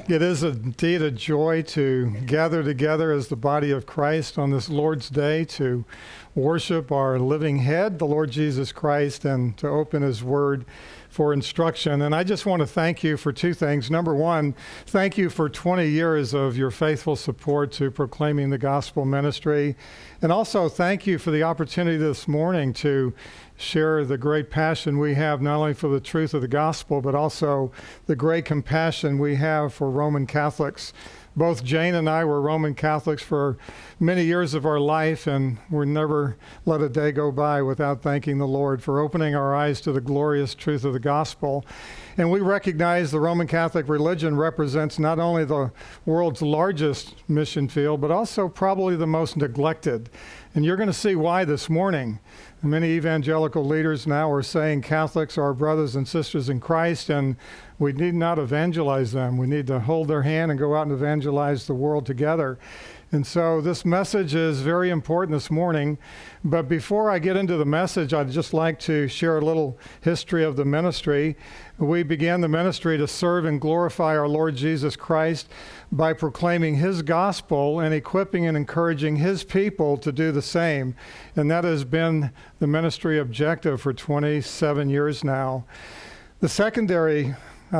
It is indeed a joy to gather together as the body of Christ on this Lord's Day to worship our living head, the Lord Jesus Christ, and to open His Word for instruction. And I just want to thank you for two things. Number one, thank you for 20 years of your faithful support to proclaiming the gospel ministry. And also thank you for the opportunity this morning to share the great passion we have not only for the truth of the gospel, but also the great compassion we have for Roman Catholics. Both Jane and I were Roman Catholics for many years of our life, and we never let a day go by without thanking the Lord for opening our eyes to the glorious truth of the gospel. And we recognize the Roman Catholic religion represents not only the world's largest mission field, but also probably the most neglected. And you're going to see why this morning. Many evangelical leaders now are saying Catholics are brothers and sisters in Christ, and we need not evangelize them. We need to hold their hand and go out and evangelize the world together. And so this message is very important this morning. But before I get into the message, I'd just like to share a little history of the ministry. We began the ministry to serve and glorify our Lord Jesus Christ by proclaiming His gospel and equipping and encouraging His people to do the same. And that has been the ministry objective for 27 years now. The secondary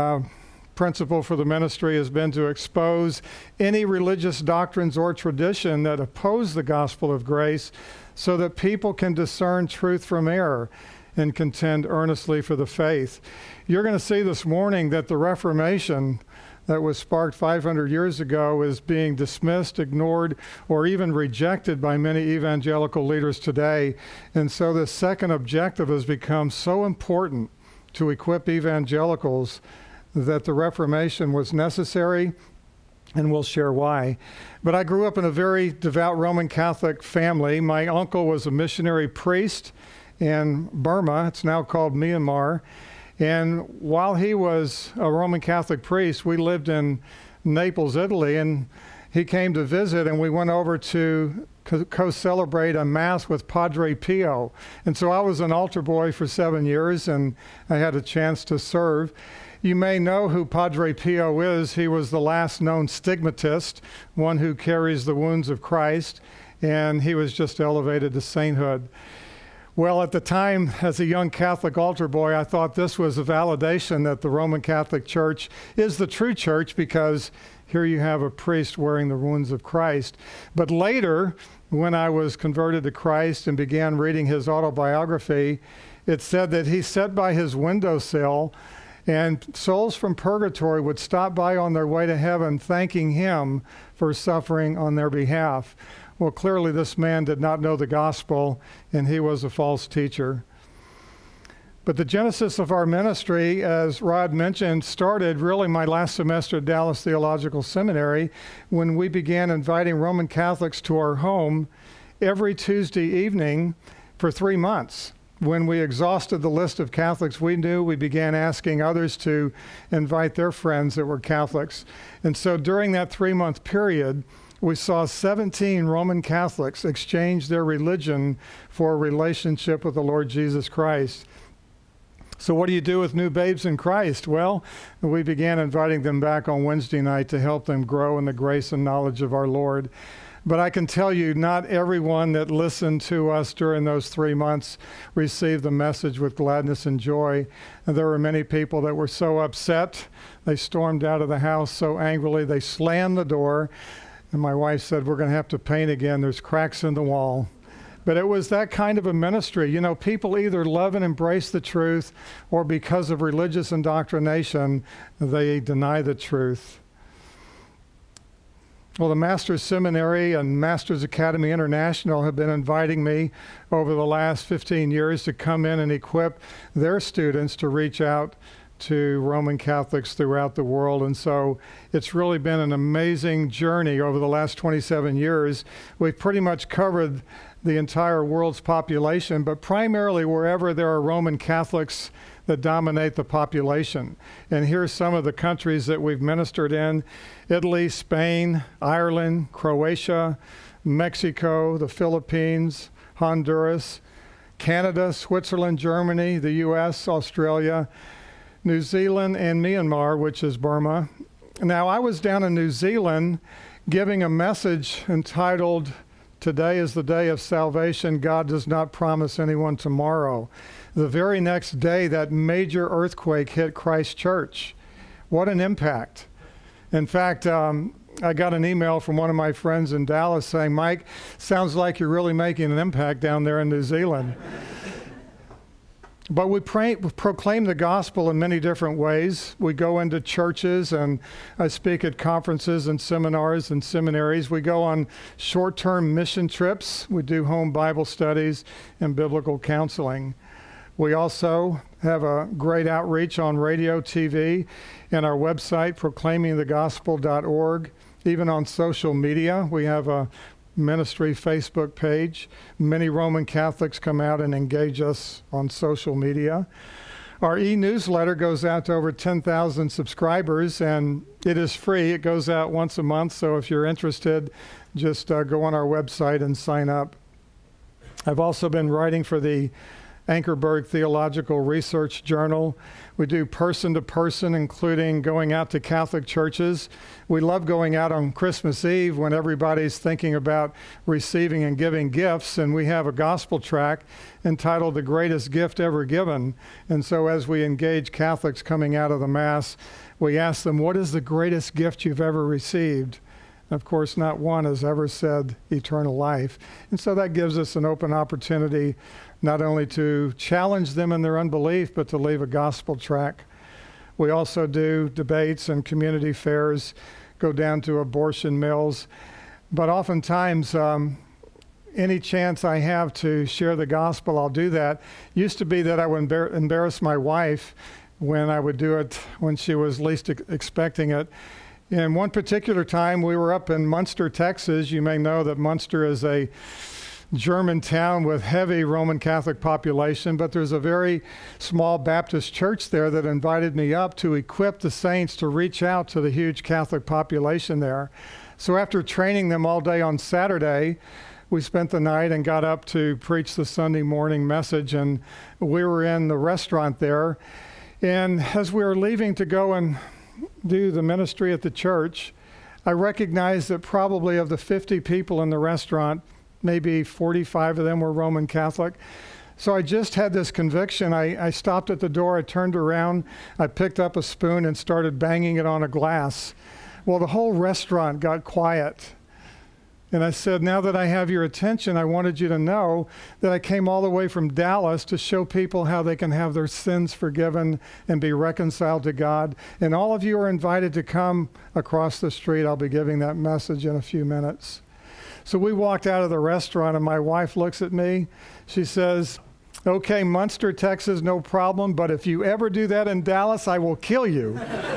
principle for the ministry has been to expose any religious doctrines or tradition that oppose the gospel of grace so that people can discern truth from error and contend earnestly for the faith. You're going to see this morning that the Reformation that was sparked 500 years ago is being dismissed, ignored, or even rejected by many evangelical leaders today. And so this second objective has become so important to equip evangelicals that the Reformation was necessary, and we'll share why. But I grew up in a very devout Roman Catholic family. My uncle was a missionary priest in Burma. It's now called Myanmar. And while he was a Roman Catholic priest, we lived in Naples, Italy, and he came to visit, and we went over to co-celebrate a Mass with Padre Pio. And so I was an altar boy for 7 years, and I had a chance to serve. You may know who Padre Pio is. He was the last known stigmatist, one who carries the wounds of Christ, and he was just elevated to sainthood. Well, at the time, as a young Catholic altar boy, I thought this was a validation that the Roman Catholic Church is the true church, because here you have a priest wearing the wounds of Christ. But later, when I was converted to Christ and began reading his autobiography, it said that he sat by his windowsill and souls from purgatory would stop by on their way to heaven, thanking him for suffering on their behalf. Well, clearly this man did not know the gospel, and he was a false teacher. But the genesis of our ministry, as Rod mentioned, started really my last semester at Dallas Theological Seminary, when we began inviting Roman Catholics to our home every Tuesday evening for 3 months. When we exhausted the list of Catholics we knew, we began asking others to invite their friends that were Catholics. And so during that 3-month period, we saw 17 Roman Catholics exchange their religion for a relationship with the Lord Jesus Christ. So what do you do with new babes in Christ? Well, we began inviting them back on Wednesday night to help them grow in the grace and knowledge of our Lord. But I can tell you, not everyone that listened to us during those 3 months received the message with gladness and joy. And there were many people that were so upset. They stormed out of the house so angrily. They slammed the door. And my wife said, "We're going to have to paint again. There's cracks in the wall." But it was that kind of a ministry. You know, people either love and embrace the truth, or because of religious indoctrination, they deny the truth. Well, the Master's Seminary and Master's Academy International have been inviting me over the last 15 years to come in and equip their students to reach out to Roman Catholics throughout the world. And so it's really been an amazing journey over the last 27 years. We've pretty much covered the entire world's population, but primarily wherever there are Roman Catholics that dominate the population. And here's some of the countries that we've ministered in: Italy, Spain, Ireland, Croatia, Mexico, the Philippines, Honduras, Canada, Switzerland, Germany, the U.S., Australia, New Zealand, and Myanmar, which is Burma. Now, I was down in New Zealand giving a message entitled, "Today is the Day of Salvation. God does not promise anyone tomorrow." The very next day, that major earthquake hit Christchurch. What an impact. In fact, I got an email from one of my friends in Dallas saying, "Mike, sounds like you're really making an impact down there in New Zealand." But we proclaim the gospel in many different ways. We go into churches, and I speak at conferences and seminars and seminaries. We go on short-term mission trips. We do home Bible studies and biblical counseling. We also have a great outreach on radio, TV, and our website, proclaimingthegospel.org. Even on social media, we have a ministry Facebook page. Many Roman Catholics come out and engage us on social media. Our e-newsletter goes out to over 10,000 subscribers, and it is free. It goes out once a month, so if you're interested, just go on our website and sign up. I've also been writing for the Ankerberg Theological Research Journal. We do person-to-person, including going out to Catholic churches. We love going out on Christmas Eve when everybody's thinking about receiving and giving gifts, and we have a gospel tract entitled "The Greatest Gift Ever Given." And so as we engage Catholics coming out of the Mass, we ask them, what is the greatest gift you've ever received? Of course, not one has ever said eternal life. And so that gives us an open opportunity not only to challenge them in their unbelief, but to leave a gospel tract. We also do debates and community fairs, go down to abortion mills. But oftentimes, any chance I have to share the gospel, I'll do that. Used to be that I would embarrass my wife when I would do it when she was least expecting it. And one particular time, we were up in Munster, Texas. You may know that Munster is a German town with heavy Roman Catholic population, but there's a very small Baptist church there that invited me up to equip the saints to reach out to the huge Catholic population there. So after training them all day on Saturday, we spent the night and got up to preach the Sunday morning message, and we were in the restaurant there. And as we were leaving to go and do the ministry at the church, I recognized that probably of the 50 people in the restaurant, maybe 45 of them were Roman Catholic. So I just had this conviction. I stopped at the door, I turned around, I picked up a spoon and started banging it on a glass. Well, the whole restaurant got quiet. And I said, now that I have your attention, I wanted you to know that I came all the way from Dallas to show people how they can have their sins forgiven and be reconciled to God. And all of you are invited to come across the street. I'll be giving that message in a few minutes. So we walked out of the restaurant, and my wife looks at me. She says, "Okay, Munster, Texas, no problem, but if you ever do that in Dallas, I will kill you."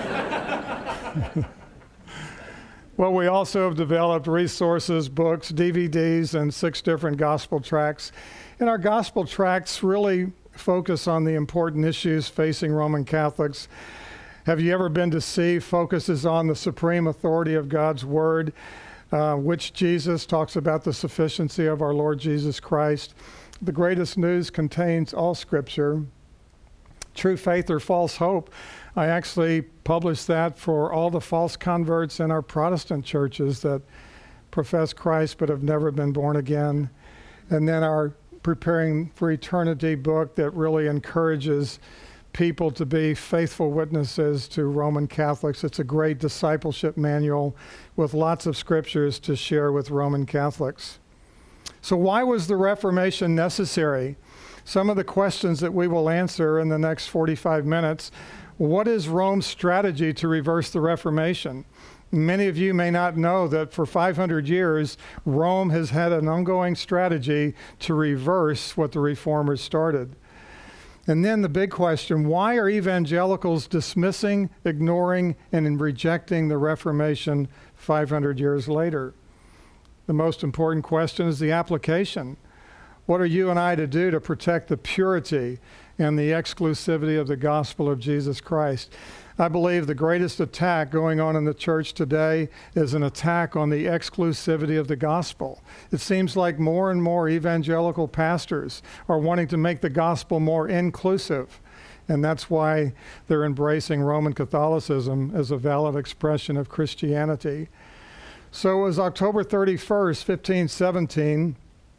Well, we also have developed resources, books, DVDs, and 6 different gospel tracts. And our gospel tracts really focus on the important issues facing Roman Catholics. Have You Ever Been Deceived focuses on the supreme authority of God's Word, which Jesus talks about the sufficiency of our Lord Jesus Christ. The Greatest News contains all Scripture. True Faith or False Hope, I actually published that for all the false converts in our Protestant churches that profess Christ but have never been born again. And then our Preparing for Eternity book that really encourages people to be faithful witnesses to Roman Catholics. It's a great discipleship manual with lots of scriptures to share with Roman Catholics. So why was the Reformation necessary? Some of the questions that we will answer in the next 45 minutes. What is Rome's strategy to reverse the Reformation? Many of you may not know that for 500 years, Rome has had an ongoing strategy to reverse what the Reformers started. And then the big question, why are evangelicals dismissing, ignoring, and rejecting the Reformation 500 years later? The most important question is the application. What are you and I to do to protect the purity and the exclusivity of the gospel of Jesus Christ? I believe the greatest attack going on in the church today is an attack on the exclusivity of the gospel. It seems like more and more evangelical pastors are wanting to make the gospel more inclusive. And that's why they're embracing Roman Catholicism as a valid expression of Christianity. So it was October 31st, 1517,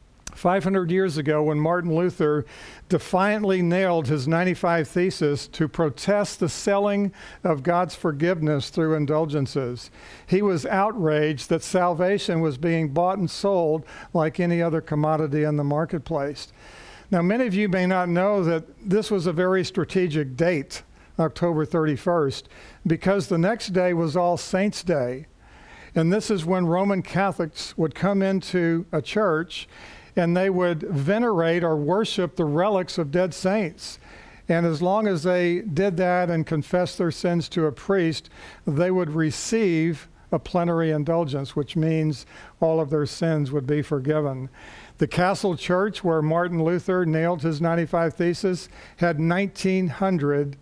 500 years ago, when Martin Luther defiantly nailed his 95 Theses to protest the selling of God's forgiveness through indulgences. He was outraged that salvation was being bought and sold like any other commodity in the marketplace. Now, many of you may not know that this was a very strategic date, October 31st, because the next day was All Saints' Day. And this is when Roman Catholics would come into a church and they would venerate or worship the relics of dead saints. And as long as they did that and confessed their sins to a priest, they would receive a plenary indulgence, which means all of their sins would be forgiven. The Castle Church, where Martin Luther nailed his 95 Theses, had 1,900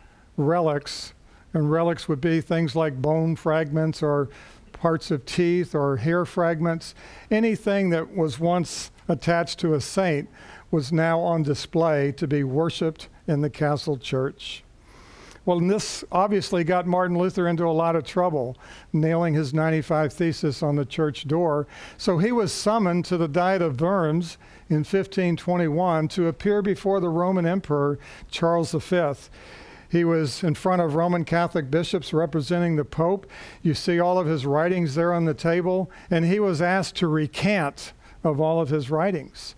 relics. And relics would be things like bone fragments or parts of teeth or hair fragments. Anything that was once attached to a saint was now on display to be worshiped in the Castle Church. Well, and this obviously got Martin Luther into a lot of trouble, nailing his 95 Theses on the church door. So he was summoned to the Diet of Worms in 1521 to appear before the Roman Emperor Charles V. He was in front of Roman Catholic bishops representing the Pope. You see all of his writings there on the table, and he was asked to recant of all of his writings.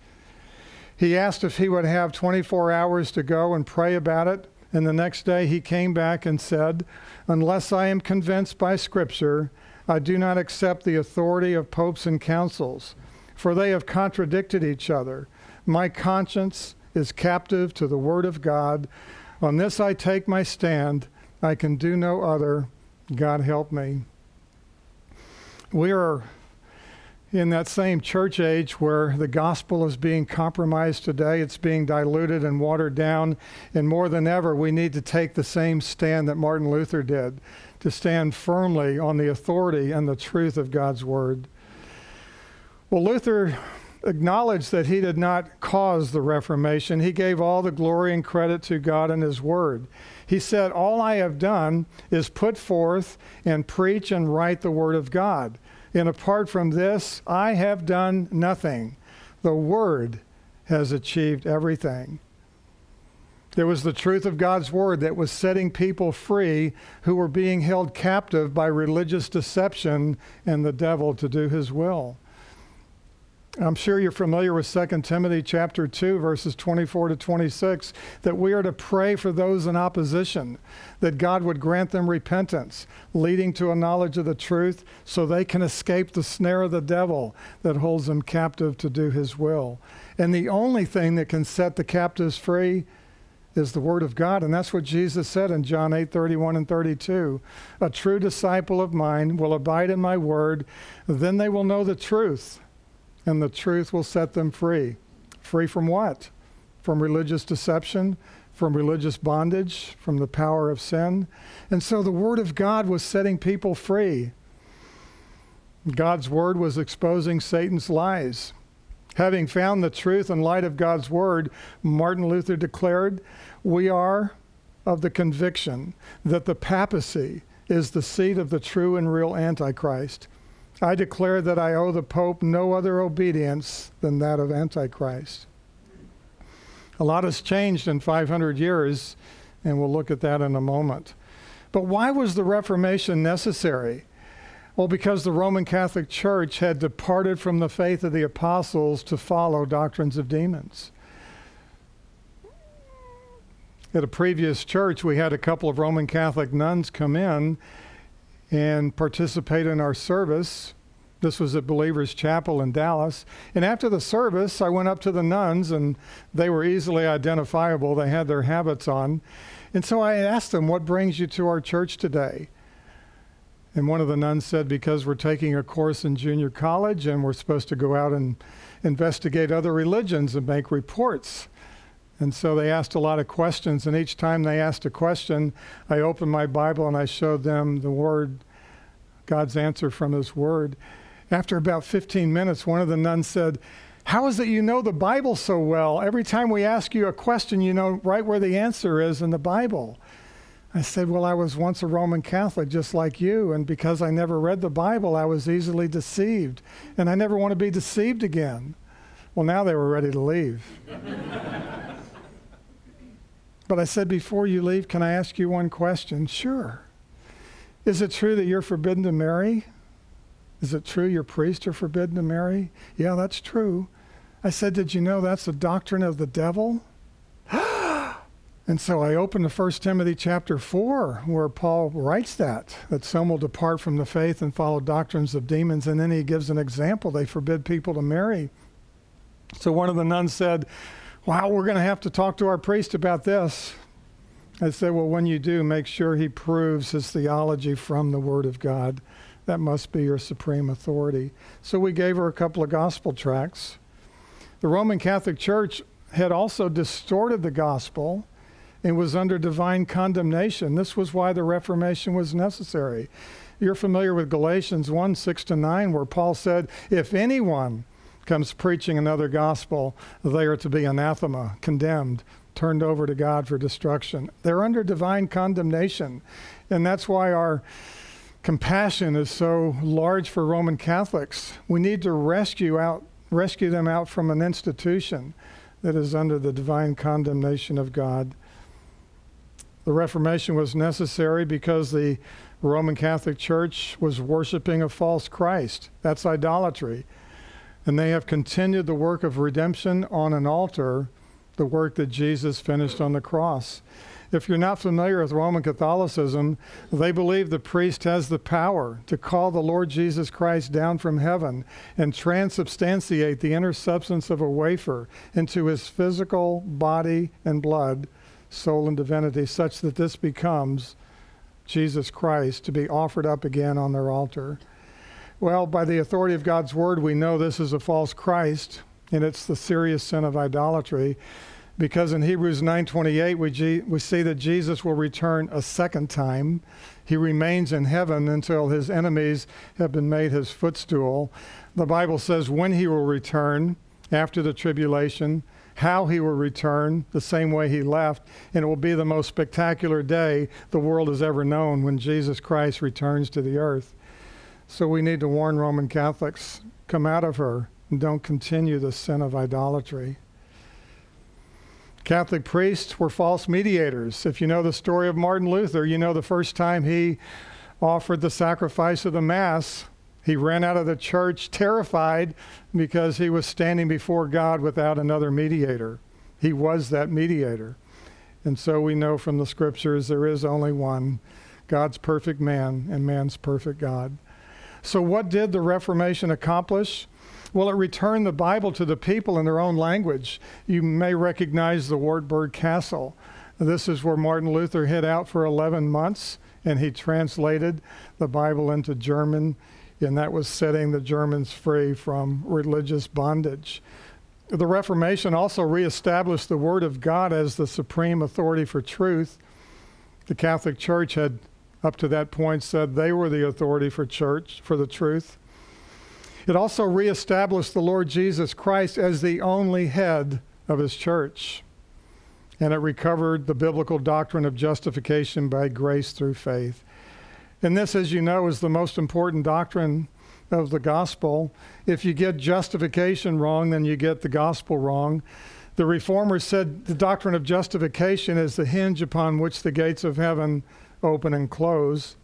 He asked if he would have 24 hours to go and pray about it, and the next day he came back and said, "Unless I am convinced by Scripture, I do not accept the authority of popes and councils, for they have contradicted each other. My conscience is captive to the Word of God. On this I take my stand. I can do no other. God help me." We are in that same church age where the gospel is being compromised today. It's being diluted and watered down. And more than ever, we need to take the same stand that Martin Luther did, to stand firmly on the authority and the truth of God's Word. Well, Luther acknowledged that he did not cause the Reformation. He gave all the glory and credit to God and His Word. He said, "All I have done is put forth and preach and write the Word of God. And apart from this, I have done nothing. The Word has achieved everything." It was the truth of God's Word that was setting people free who were being held captive by religious deception and the devil to do his will. I'm sure you're familiar with 2 Timothy chapter 2, verses 24 to 26, that we are to pray for those in opposition, that God would grant them repentance, leading to a knowledge of the truth, so they can escape the snare of the devil that holds them captive to do his will. And the only thing that can set the captives free is the Word of God. And that's what Jesus said in John 8:31 and 32. "A true disciple of mine will abide in my word, then they will know the truth, and the truth will set them free." Free from what? From religious deception, from religious bondage, from the power of sin. And so the Word of God was setting people free. God's Word was exposing Satan's lies. Having found the truth and light of God's Word, Martin Luther declared, "We are of the conviction that the papacy is the seat of the true and real Antichrist. I declare that I owe the Pope no other obedience than that of Antichrist." A lot has changed in 500 years, and we'll look at that in a moment. But why was the Reformation necessary? Well, because the Roman Catholic Church had departed from the faith of the apostles to follow doctrines of demons. At a previous church, we had a couple of Roman Catholic nuns come in and participate in our service. This was at Believers Chapel in Dallas. And after the service, I went up to the nuns, and they were easily identifiable. They had their habits on. And so I asked them, "What brings you to our church today?" And one of the nuns said, "Because we're taking a course in junior college, and we're supposed to go out and investigate other religions and make reports." And so they asked a lot of questions, and each time they asked a question, I opened my Bible and I showed them the Word, God's answer from His Word. After about 15 minutes, one of the nuns said, How is it you know the Bible so well? Every time we ask you a question, you know right where the answer is in the Bible. I said, well, I was once a Roman Catholic just like you, and because I never read the Bible, I was easily deceived, and I never want to be deceived again. Well, now they were ready to leave. But I said, before you leave, can I ask you one question? Sure. Is it true that you're forbidden to marry? Is it true your priests are forbidden to marry? Yeah, that's true. I said, did you know that's the doctrine of the devil? And so I opened to 1 Timothy chapter 4, where Paul writes that some will depart from the faith and follow doctrines of demons. And then he gives an example. They forbid people to marry. So one of the nuns said, wow, we're going to have to talk to our priest about this. I said, well, when you do, make sure he proves his theology from the Word of God. That must be your supreme authority. So we gave her a couple of gospel tracts. The Roman Catholic Church had also distorted the gospel and was under divine condemnation. This was why the Reformation was necessary. You're familiar with Galatians 1, 6-9, where Paul said, if anyone comes preaching another gospel, they are to be anathema, condemned, turned over to God for destruction. They're under divine condemnation. And that's why our compassion is so large for Roman Catholics. We need to rescue them out from an institution that is under the divine condemnation of God. The Reformation was necessary because the Roman Catholic Church was worshiping a false Christ. That's idolatry. And they have continued the work of redemption on an altar, the work that Jesus finished on the cross. If you're not familiar with Roman Catholicism, they believe the priest has the power to call the Lord Jesus Christ down from heaven and transubstantiate the inner substance of a wafer into his physical body and blood, soul and divinity, such that this becomes Jesus Christ to be offered up again on their altar. Well, by the authority of God's word, we know this is a false Christ, and it's the serious sin of idolatry, because in Hebrews 9:28, we see that Jesus will return a second time. He remains in heaven until his enemies have been made his footstool. The Bible says when he will return after the tribulation, how he will return the same way he left, and it will be the most spectacular day the world has ever known when Jesus Christ returns to the earth. So we need to warn Roman Catholics, come out of her and don't continue the sin of idolatry. Catholic priests were false mediators. If you know the story of Martin Luther, you know the first time he offered the sacrifice of the Mass, he ran out of the church terrified because he was standing before God without another mediator. He was that mediator. And so we know from the scriptures there is only one, God's perfect man and man's perfect God. So what did the Reformation accomplish? Well, it returned the Bible to the people in their own language. You may recognize the Wartburg Castle. This is where Martin Luther hid out for 11 months, and he translated the Bible into German, and that was setting the Germans free from religious bondage. The Reformation also reestablished the Word of God as the supreme authority for truth. The Catholic Church had, up to that point, said they were the authority for the truth. It also reestablished the Lord Jesus Christ as the only head of his church. And it recovered the biblical doctrine of justification by grace through faith. And this, as you know, is the most important doctrine of the gospel. If you get justification wrong, then you get the gospel wrong. The Reformers said the doctrine of justification is the hinge upon which the gates of heaven open and close.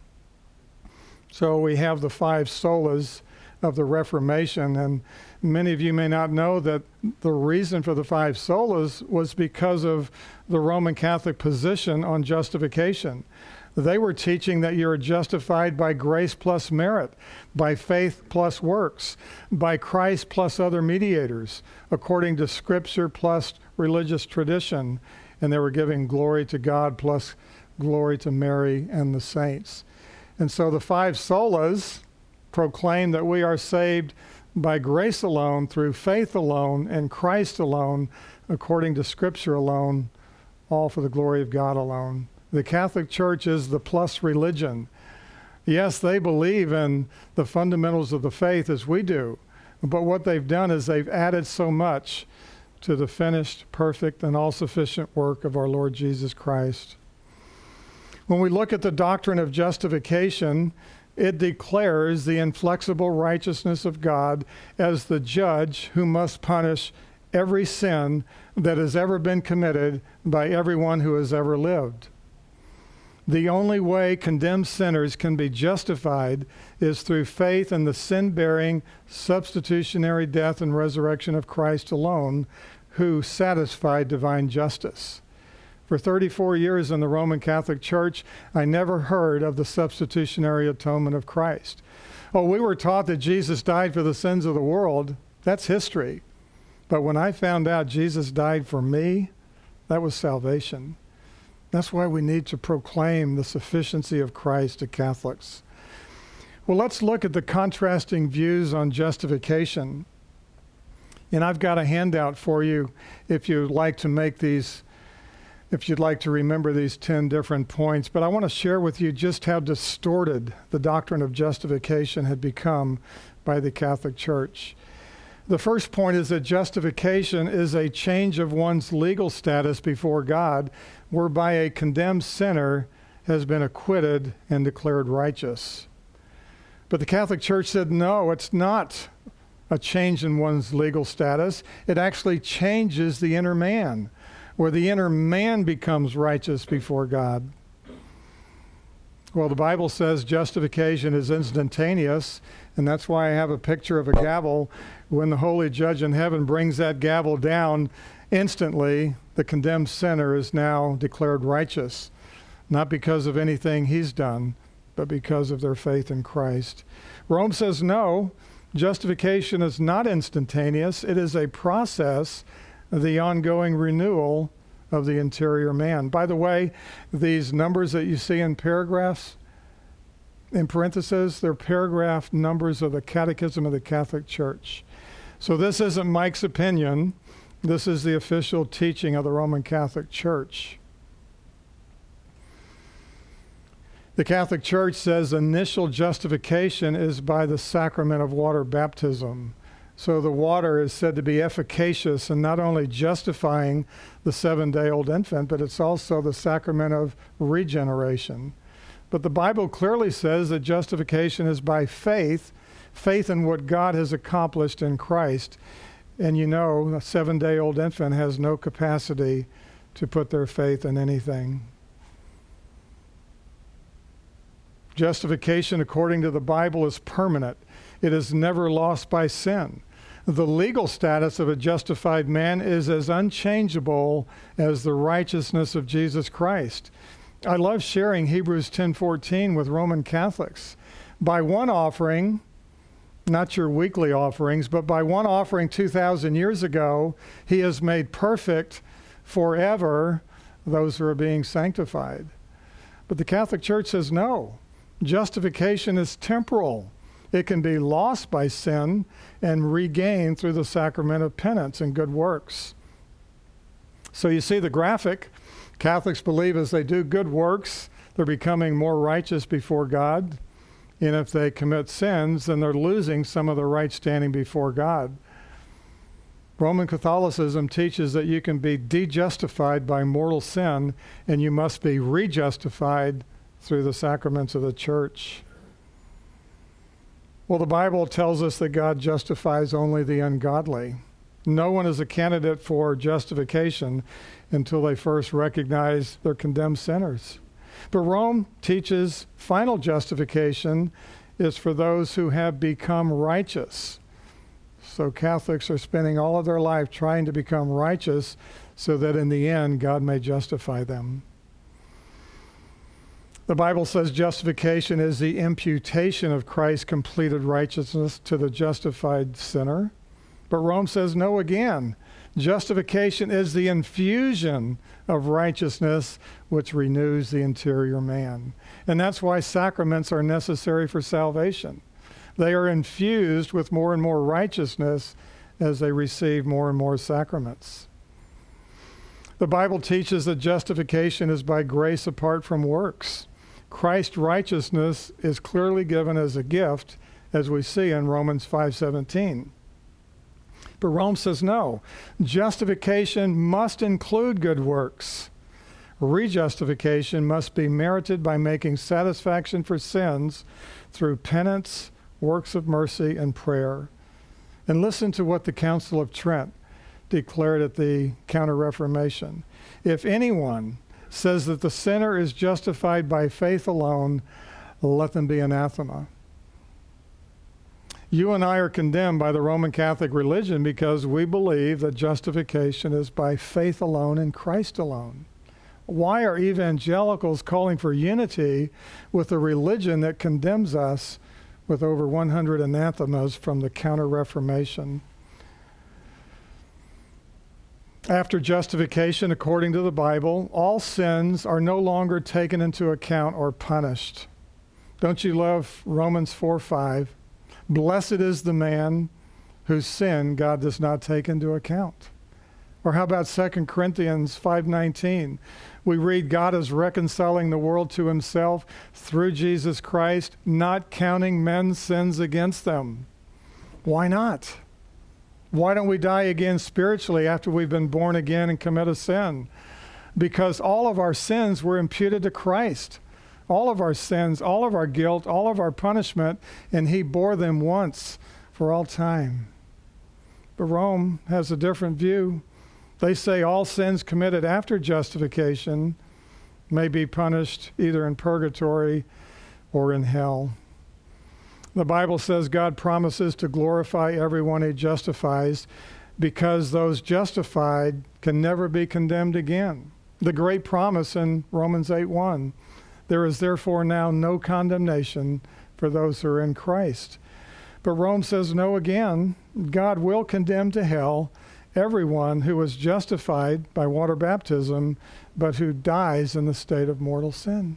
So we have the 5 solas of the Reformation, and many of you may not know that the reason for the 5 solas was because of the Roman Catholic position on justification. They were teaching that you're justified by grace plus merit, by faith plus works, by Christ plus other mediators, according to Scripture plus religious tradition, and they were giving glory to God plus glory to Mary and the saints. And so the 5 solas proclaim that we are saved by grace alone, through faith alone, and Christ alone, according to Scripture alone, all for the glory of God alone. The Catholic Church is the plus religion. Yes, they believe in the fundamentals of the faith as we do, But what they've done is they've added so much to the finished, perfect, and all-sufficient work of our Lord Jesus Christ. When we look at the doctrine of justification, it declares the inflexible righteousness of God as the judge who must punish every sin that has ever been committed by everyone who has ever lived. The only way condemned sinners can be justified is through faith in the sin-bearing, substitutionary death and resurrection of Christ alone, who satisfied divine justice. For 34 years in the Roman Catholic Church, I never heard of the substitutionary atonement of Christ. Oh, we were taught that Jesus died for the sins of the world. That's history. But when I found out Jesus died for me, that was salvation. That's why we need to proclaim the sufficiency of Christ to Catholics. Well, let's look at the contrasting views on justification. And I've got a handout for you if you'd like to remember these 10 different points. But I want to share with you just how distorted the doctrine of justification had become by the Catholic Church. The first point is that justification is a change of one's legal status before God, whereby a condemned sinner has been acquitted and declared righteous. But the Catholic Church said, no, it's not a change in one's legal status. It actually changes the inner man, where the inner man becomes righteous before God. Well, the Bible says justification is instantaneous, and that's why I have a picture of a gavel. When the holy judge in heaven brings that gavel down, instantly the condemned sinner is now declared righteous, not because of anything he's done, but because of their faith in Christ. Rome says no, justification is not instantaneous. It is a process, the ongoing renewal of the interior man. By the way, these numbers that you see in paragraphs, in parentheses, they're paragraph numbers of the Catechism of the Catholic Church. So this isn't Mike's opinion. This is the official teaching of the Roman Catholic Church. The Catholic Church says initial justification is by the sacrament of water baptism. So the water is said to be efficacious in not only justifying the 7-day-old infant, but it's also the sacrament of regeneration. But the Bible clearly says that justification is by faith, faith in what God has accomplished in Christ. And you know, a 7-day-old infant has no capacity to put their faith in anything. Justification, according to the Bible, is permanent. It is never lost by sin. The legal status of a justified man is as unchangeable as the righteousness of Jesus Christ. I love sharing Hebrews 10:14 with Roman Catholics. By one offering, not your weekly offerings, but by one offering 2,000 years ago, he has made perfect forever those who are being sanctified. But the Catholic Church says no. Justification is temporal. It can be lost by sin and regained through the sacrament of penance and good works. So you see the graphic. Catholics believe as they do good works, they're becoming more righteous before God. And if they commit sins, then they're losing some of their right standing before God. Roman Catholicism teaches that you can be de-justified by mortal sin, and you must be re-justified through the sacraments of the church. Well, the Bible tells us that God justifies only the ungodly. No one is a candidate for justification until they first recognize they're condemned sinners. But Rome teaches final justification is for those who have become righteous. So Catholics are spending all of their life trying to become righteous so that in the end God may justify them. The Bible says justification is the imputation of Christ's completed righteousness to the justified sinner. But Rome says no again. Justification is the infusion of righteousness which renews the interior man. And that's why sacraments are necessary for salvation. They are infused with more and more righteousness as they receive more and more sacraments. The Bible teaches that justification is by grace apart from works. Christ's righteousness is clearly given as a gift, as we see in Romans 5:17. But Rome says no. Justification must include good works. Rejustification must be merited by making satisfaction for sins through penance, works of mercy, and prayer. And listen to what the Council of Trent declared at the Counter-Reformation. If anyone says that the sinner is justified by faith alone, let them be anathema. You and I are condemned by the Roman Catholic religion because we believe that justification is by faith alone in Christ alone. Why are evangelicals calling for unity with a religion that condemns us with over 100 anathemas from the Counter-Reformation? After justification, according to the Bible, all sins are no longer taken into account or punished. Don't you love Romans 4:5? Blessed is the man whose sin God does not take into account. Or how about 2 Corinthians 5:19? We read, God is reconciling the world to himself through Jesus Christ, not counting men's sins against them. Why not? Why don't we die again spiritually after we've been born again and commit a sin? Because all of our sins were imputed to Christ. All of our sins, all of our guilt, all of our punishment, and he bore them once for all time. But Rome has a different view. They say all sins committed after justification may be punished either in purgatory or in hell. The Bible says God promises to glorify everyone he justifies because those justified can never be condemned again. The great promise in Romans 8:1. There is therefore now no condemnation for those who are in Christ. But Rome says no again. God will condemn to hell everyone who was justified by water baptism, but who dies in the state of mortal sin.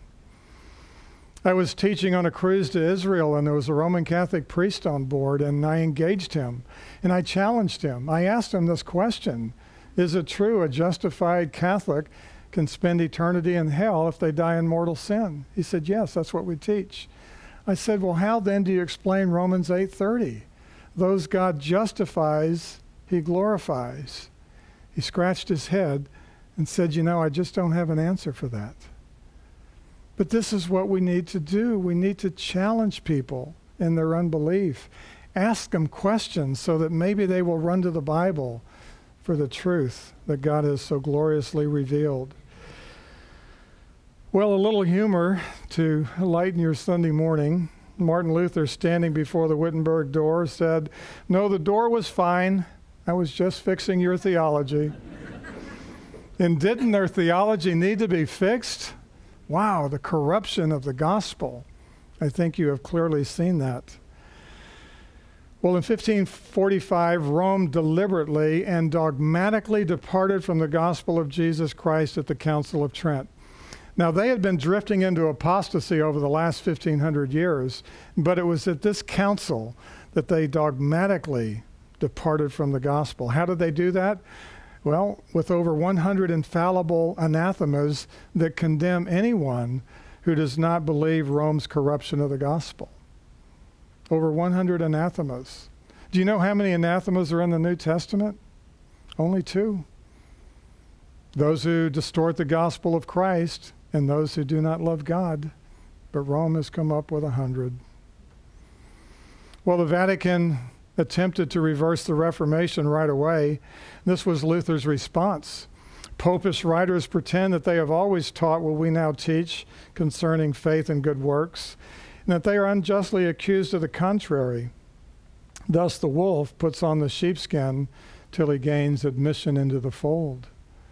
I was teaching on a cruise to Israel, and there was a Roman Catholic priest on board, and I engaged him, and I challenged him. I asked him this question: is it true a justified Catholic can spend eternity in hell if they die in mortal sin? He said, yes, that's what we teach. I said, well, how then do you explain Romans 8:30? Those God justifies, he glorifies. He scratched his head and said, I just don't have an answer for that. But this is what we need to do. We need to challenge people in their unbelief. Ask them questions so that maybe they will run to the Bible for the truth that God has so gloriously revealed. Well, a little humor to lighten your Sunday morning. Martin Luther, standing before the Wittenberg door, said, "No, the door was fine. I was just fixing your theology." And didn't their theology need to be fixed? Wow, the corruption of the gospel. I think you have clearly seen that. Well, in 1545, Rome deliberately and dogmatically departed from the gospel of Jesus Christ at the Council of Trent. Now, they had been drifting into apostasy over the last 1,500 years, but it was at this council that they dogmatically departed from the gospel. How did they do that? Well, with over 100 infallible anathemas that condemn anyone who does not believe Rome's corruption of the gospel. Over 100 anathemas. Do you know how many anathemas are in the New Testament? Only 2. Those who distort the gospel of Christ and those who do not love God. But Rome has come up with 100. Well, the Vatican attempted to reverse the Reformation right away. This was Luther's response. Popish writers pretend that they have always taught what we now teach concerning faith and good works, and that they are unjustly accused of the contrary. Thus the wolf puts on the sheepskin till he gains admission into the fold.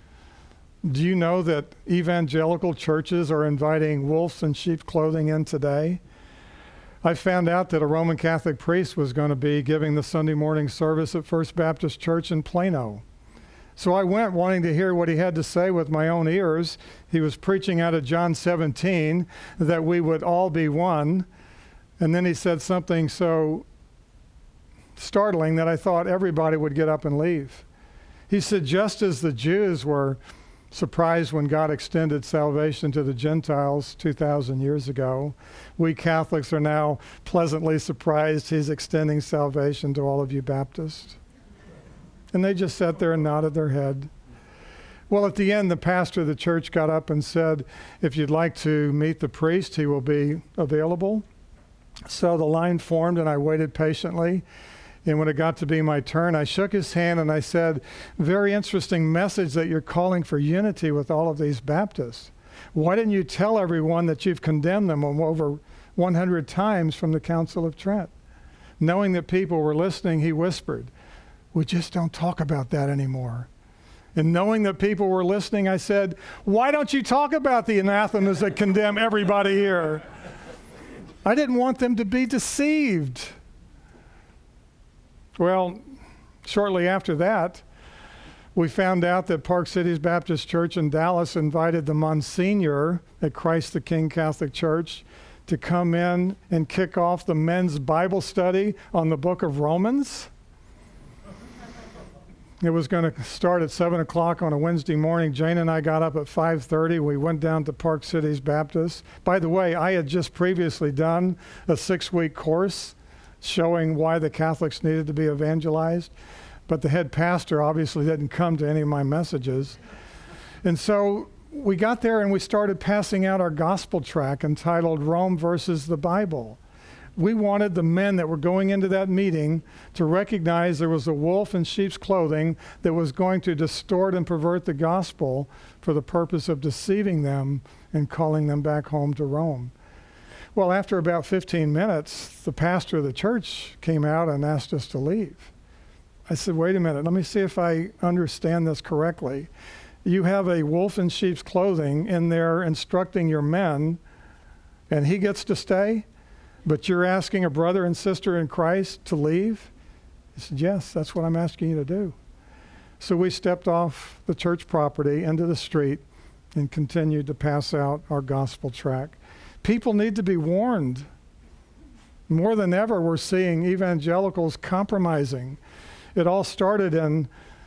Do you know that evangelical churches are inviting wolves in sheep clothing in today? I found out that a Roman Catholic priest was going to be giving the Sunday morning service at First Baptist Church in Plano. So I went wanting to hear what he had to say with my own ears. He was preaching out of John 17, that we would all be one. And then he said something so startling that I thought everybody would get up and leave. He said, just as the Jews were surprised when God extended salvation to the Gentiles 2,000 years ago, we Catholics are now pleasantly surprised he's extending salvation to all of you Baptists. And they just sat there and nodded their head. Well, at the end, the pastor of the church got up and said, if you'd like to meet the priest, he will be available. So the line formed, and I waited patiently. And when it got to be my turn, I shook his hand and I said, very interesting message that you're calling for unity with all of these Baptists. Why didn't you tell everyone that you've condemned them over 100 times from the Council of Trent? Knowing that people were listening, he whispered, we just don't talk about that anymore. And knowing that people were listening, I said, why don't you talk about the anathemas that condemn everybody here? I didn't want them to be deceived. Well, shortly after that, we found out that Park Cities Baptist Church in Dallas invited the Monsignor at Christ the King Catholic Church to come in and kick off the men's Bible study on the book of Romans. It was going to start at 7 o'clock on a Wednesday morning. Jane and I got up at 5:30. We went down to Park Cities Baptist. By the way, I had just previously done a 6-week course showing why the Catholics needed to be evangelized. But the head pastor obviously didn't come to any of my messages. And so we got there and we started passing out our gospel tract entitled Rome versus the Bible. We wanted the men that were going into that meeting to recognize there was a wolf in sheep's clothing that was going to distort and pervert the gospel for the purpose of deceiving them and calling them back home to Rome. Well, after about 15 minutes, the pastor of the church came out and asked us to leave. I said, wait a minute, let me see if I understand this correctly. You have a wolf in sheep's clothing in there instructing your men, and he gets to stay? But you're asking a brother and sister in Christ to leave? He said, yes, that's what I'm asking you to do. So we stepped off the church property into the street and continued to pass out our gospel tract. People need to be warned. More than ever, we're seeing evangelicals compromising. It all started in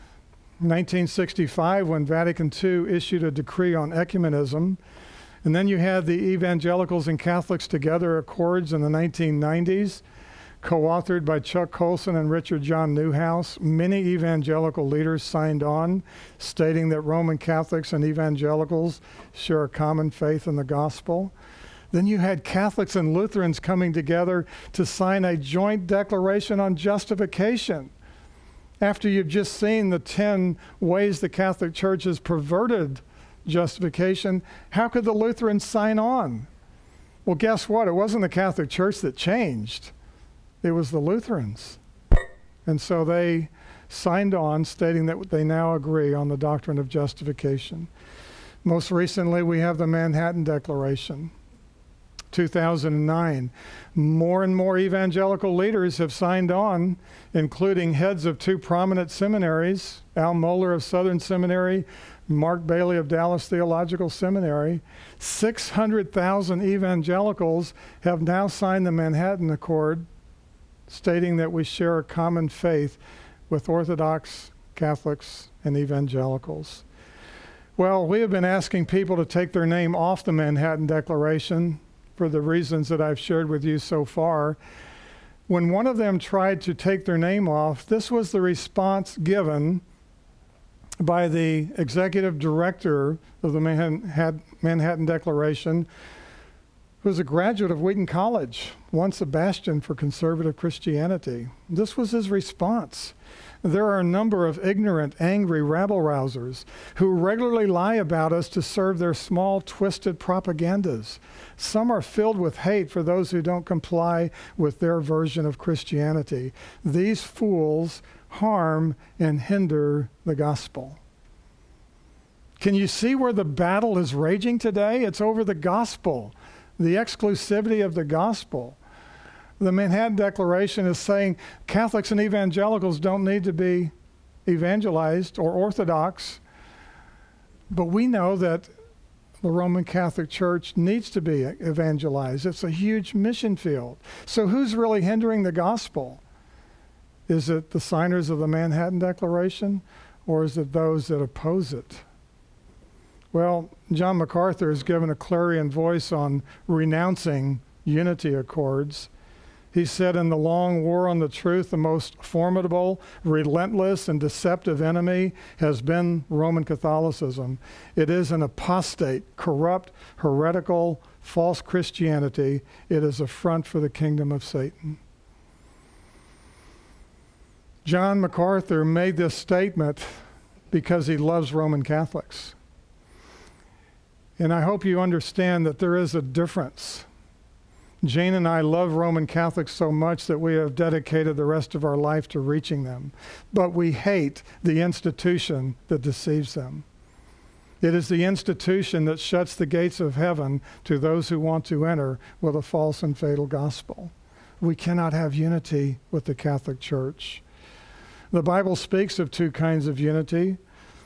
1965 when Vatican II issued a decree on ecumenism. And then you had the Evangelicals and Catholics Together Accords in the 1990s, co-authored by Chuck Colson and Richard John Newhouse. Many evangelical leaders signed on, stating that Roman Catholics and evangelicals share a common faith in the gospel. Then you had Catholics and Lutherans coming together to sign a joint declaration on justification. After you've just seen the 10 ways the Catholic Church has perverted justification, how could the Lutherans sign on? Well, guess what? It wasn't the Catholic Church that changed. It was the Lutherans. And so they signed on, stating that they now agree on the doctrine of justification. Most recently, we have the Manhattan Declaration, 2009. More and more evangelical leaders have signed on, including heads of 2 prominent seminaries, Al Mohler of Southern Seminary, Mark Bailey of Dallas Theological Seminary. 600,000 evangelicals have now signed the Manhattan Accord, stating that we share a common faith with Orthodox Catholics and evangelicals. Well, we have been asking people to take their name off the Manhattan Declaration for the reasons that I've shared with you so far. When one of them tried to take their name off, this was the response given by the executive director of the Manhattan Declaration, who was a graduate of Wheaton College, once a bastion for conservative Christianity. This was his response. There are a number of ignorant, angry rabble-rousers who regularly lie about us to serve their small, twisted propagandas. Some are filled with hate for those who don't comply with their version of Christianity. These fools harm and hinder the gospel. Can you see where the battle is raging today? It's over the gospel, the exclusivity of the gospel. The Manhattan Declaration is saying Catholics and evangelicals don't need to be evangelized or Orthodox, but we know that the Roman Catholic Church needs to be evangelized. It's a huge mission field. So who's really hindering the gospel? Is it the signers of the Manhattan Declaration, or is it those that oppose it? Well, John MacArthur has given a clarion voice on renouncing unity accords. He said, in the long war on the truth, the most formidable, relentless, and deceptive enemy has been Roman Catholicism. It is an apostate, corrupt, heretical, false Christianity. It is a front for the kingdom of Satan. John MacArthur made this statement because he loves Roman Catholics. And I hope you understand that there is a difference. Jane and I love Roman Catholics so much that we have dedicated the rest of our life to reaching them. But we hate the institution that deceives them. It is the institution that shuts the gates of heaven to those who want to enter with a false and fatal gospel. We cannot have unity with the Catholic Church. The Bible speaks of two kinds of unity.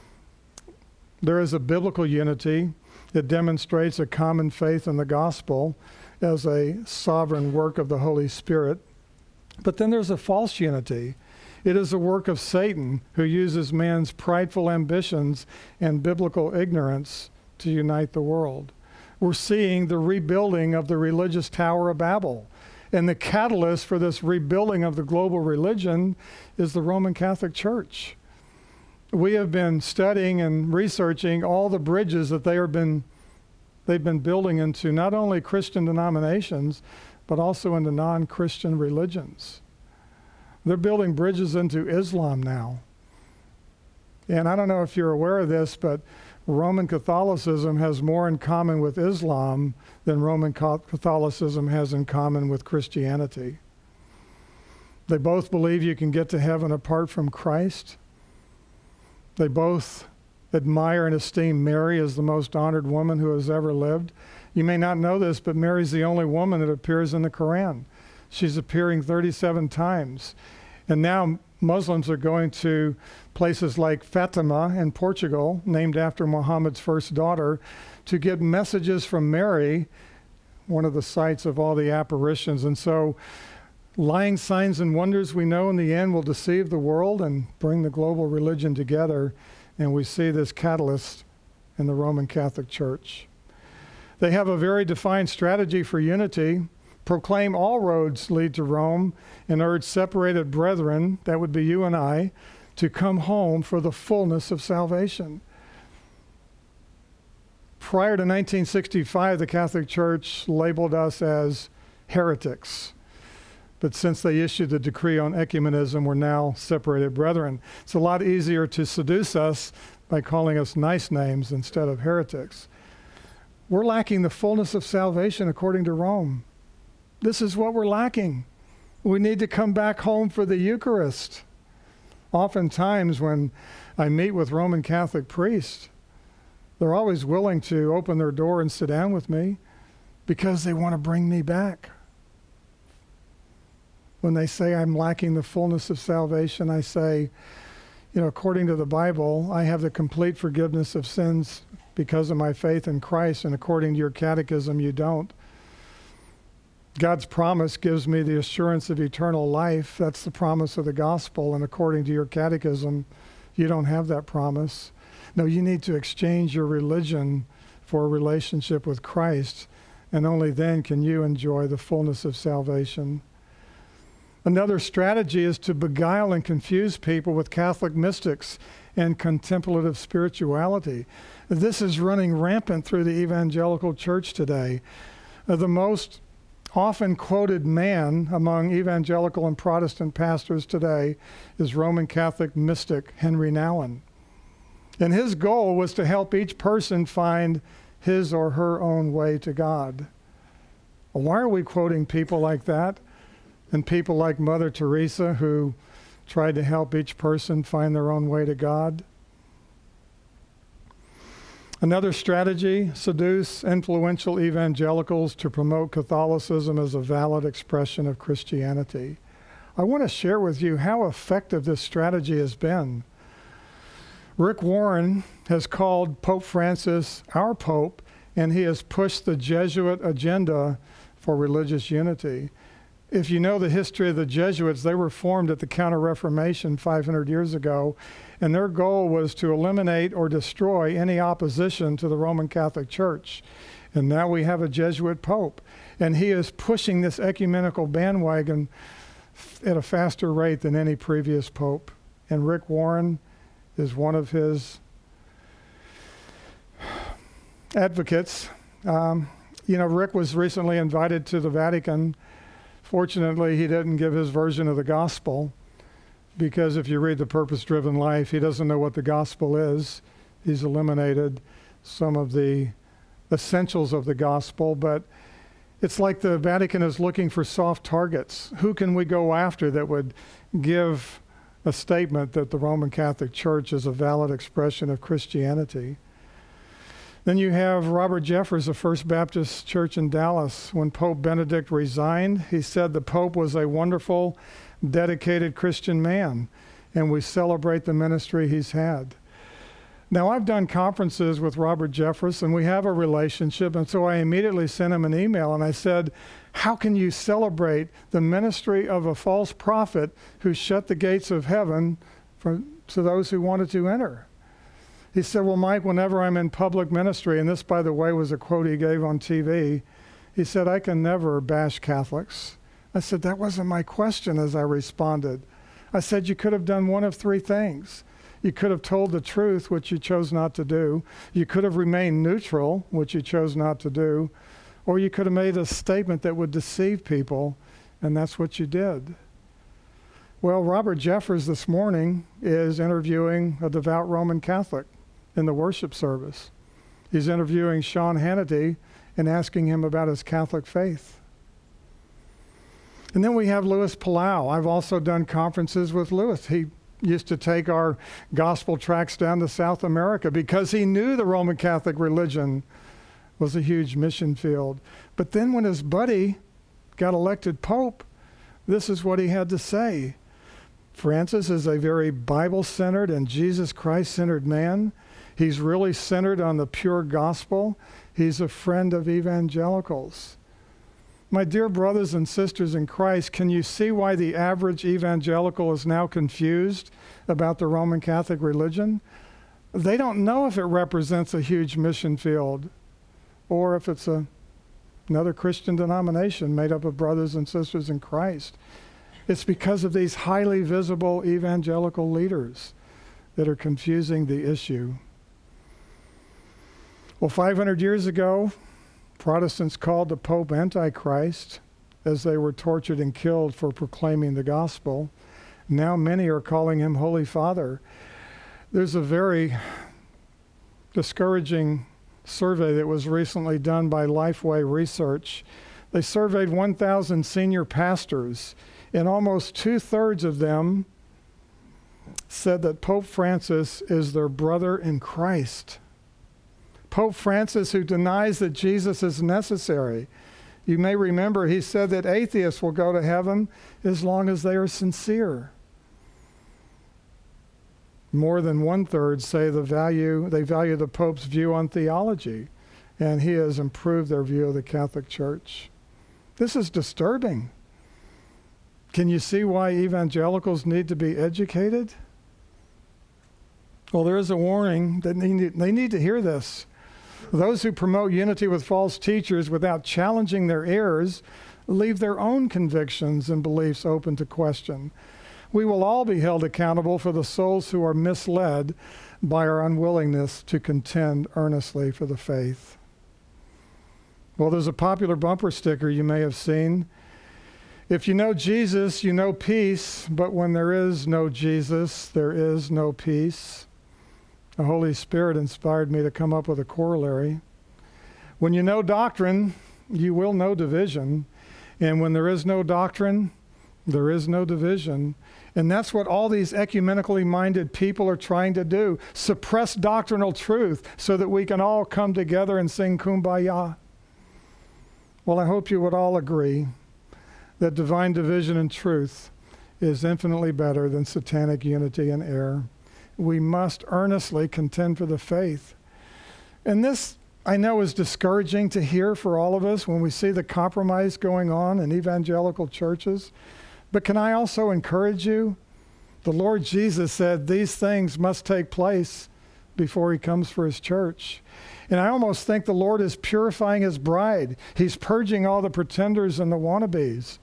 There is a biblical unity that demonstrates a common faith in the gospel as a sovereign work of the Holy Spirit. But then there's a false unity. It is a work of Satan, who uses man's prideful ambitions and biblical ignorance to unite the world. We're seeing the rebuilding of the religious Tower of Babel. And the catalyst for this rebuilding of the global religion is the Roman Catholic Church. We have been studying and researching all the bridges that they've been building into not only Christian denominations, but also into non-Christian religions. They're building bridges into Islam now. And I don't know if you're aware of this, but Roman Catholicism has more in common with Islam than Roman Catholicism has in common with Christianity. They both believe you can get to heaven apart from Christ. They both admire and esteem Mary as the most honored woman who has ever lived. You may not know this, but Mary's the only woman that appears in the Quran. She's appearing 37 times. And now Muslims are going to places like Fatima in Portugal, named after Muhammad's first daughter, to get messages from Mary, one of the sites of all the apparitions. And so lying signs and wonders, we know in the end, will deceive the world and bring the global religion together. And we see this catalyst in the Roman Catholic Church. They have a very defined strategy for unity: proclaim all roads lead to Rome, and urge separated brethren, that would be you and I, to come home for the fullness of salvation. Prior to 1965, the Catholic Church labeled us as heretics. But since they issued the decree on ecumenism, we're now separated brethren. It's a lot easier to seduce us by calling us nice names instead of heretics. We're lacking the fullness of salvation according to Rome. This is what we're lacking. We need to come back home for the Eucharist. Oftentimes when I meet with Roman Catholic priests, they're always willing to open their door and sit down with me because they want to bring me back. When they say I'm lacking the fullness of salvation, I say, according to the Bible, I have the complete forgiveness of sins because of my faith in Christ, and according to your catechism, you don't. God's promise gives me the assurance of eternal life. That's the promise of the gospel, and according to your catechism, you don't have that promise. No, you need to exchange your religion for a relationship with Christ, and only then can you enjoy the fullness of salvation. Another strategy is to beguile and confuse people with Catholic mystics and contemplative spirituality. This is running rampant through the evangelical church today. The most often quoted man among evangelical and Protestant pastors today is Roman Catholic mystic Henry Nouwen. And his goal was to help each person find his or her own way to God. Well, why are we quoting people like that? And people like Mother Teresa, who tried to help each person find their own way to God. Another strategy: seduce influential evangelicals to promote Catholicism as a valid expression of Christianity. I want to share with you how effective this strategy has been. Rick Warren has called Pope Francis our Pope, and he has pushed the Jesuit agenda for religious unity. If you know the history of the Jesuits, they were formed at the Counter-Reformation 500 years ago, and their goal was to eliminate or destroy any opposition to the Roman Catholic Church. And now we have a Jesuit Pope. And he is pushing this ecumenical bandwagon at a faster rate than any previous pope. And Rick Warren is one of his advocates. Rick was recently invited to the Vatican. Fortunately, he didn't give his version of the gospel, because if you read The Purpose-Driven Life, he doesn't know what the gospel is. He's eliminated some of the essentials of the gospel, but it's like the Vatican is looking for soft targets. Who can we go after that would give a statement that the Roman Catholic Church is a valid expression of Christianity? Then you have Robert Jeffers of First Baptist Church in Dallas. When Pope Benedict resigned, he said the Pope was a wonderful, dedicated Christian man, and we celebrate the ministry he's had. Now, I've done conferences with Robert Jeffers, and we have a relationship, and so I immediately sent him an email, and I said, how can you celebrate the ministry of a false prophet who shut the gates of heaven to those who wanted to enter? He said, well, Mike, whenever I'm in public ministry, and this, by the way, was a quote he gave on TV, he said, I can never bash Catholics. I said, that wasn't my question as I responded. I said, you could have done one of three things. You could have told the truth, which you chose not to do. You could have remained neutral, which you chose not to do. Or you could have made a statement that would deceive people, and that's what you did. Well, Robert Jeffers this morning is interviewing a devout Roman Catholic in the worship service. He's interviewing Sean Hannity and asking him about his Catholic faith. And then we have Louis Palau. I've also done conferences with Louis. He used to take our gospel tracts down to South America because he knew the Roman Catholic religion was a huge mission field. But then when his buddy got elected pope, this is what he had to say. Francis is a very Bible-centered and Jesus Christ-centered man. He's really centered on the pure gospel. He's a friend of evangelicals. My dear brothers and sisters in Christ, can you see why the average evangelical is now confused about the Roman Catholic religion? They don't know if it represents a huge mission field or if it's another Christian denomination made up of brothers and sisters in Christ. It's because of these highly visible evangelical leaders that are confusing the issue. Well, 500 years ago, Protestants called the Pope Antichrist as they were tortured and killed for proclaiming the gospel. Now many are calling him Holy Father. There's a very discouraging survey that was recently done by Lifeway Research. They surveyed 1,000 senior pastors, and almost 2/3 of them said that Pope Francis is their brother in Christ. Pope Francis, who denies that Jesus is necessary. You may remember he said that atheists will go to heaven as long as they are sincere. More than 1/3 say they value the Pope's view on theology, and he has improved their view of the Catholic Church. This is disturbing. Can you see why evangelicals need to be educated? Well, there is a warning that they need to hear this. Those who promote unity with false teachers without challenging their errors leave their own convictions and beliefs open to question. We will all be held accountable for the souls who are misled by our unwillingness to contend earnestly for the faith. Well, there's a popular bumper sticker you may have seen. If you know Jesus, you know peace, but when there is no Jesus, there is no peace. The Holy Spirit inspired me to come up with a corollary. When you know doctrine, you will know division. And when there is no doctrine, there is no division. And that's what all these ecumenically minded people are trying to do. Suppress doctrinal truth so that we can all come together and sing Kumbaya. Well, I hope you would all agree that divine division and truth is infinitely better than satanic unity and error. We must earnestly contend for the faith. And this, I know, is discouraging to hear for all of us when we see the compromise going on in evangelical churches. But can I also encourage you? The Lord Jesus said these things must take place before he comes for his church. And I almost think the Lord is purifying his bride. He's purging all the pretenders and the wannabes.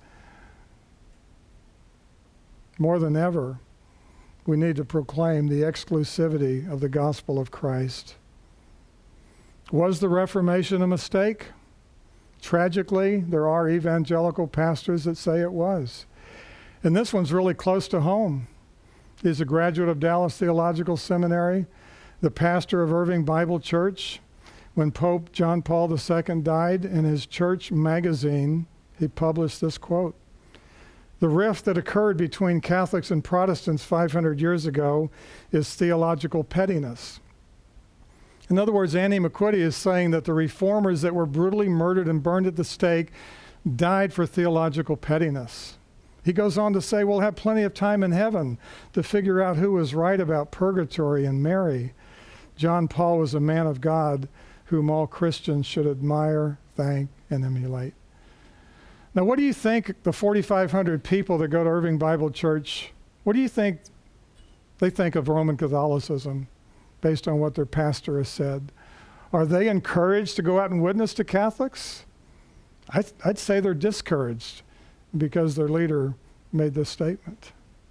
More than ever, we need to proclaim the exclusivity of the gospel of Christ. Was the Reformation a mistake? Tragically, there are evangelical pastors that say it was. And this one's really close to home. He's a graduate of Dallas Theological Seminary, the pastor of Irving Bible Church. When Pope John Paul II died, in his church magazine, he published this quote: "The rift that occurred between Catholics and Protestants 500 years ago is theological pettiness." In other words, Andy McQuitty is saying that the reformers that were brutally murdered and burned at the stake died for theological pettiness. He goes on to say we'll have plenty of time in heaven to figure out who was right about purgatory and Mary. John Paul was a man of God whom all Christians should admire, thank, and emulate. Now, what do you think the 4,500 people that go to Irving Bible Church, what do you think they think of Roman Catholicism based on what their pastor has said? Are they encouraged to go out and witness to Catholics? I'd say they're discouraged because their leader made this statement.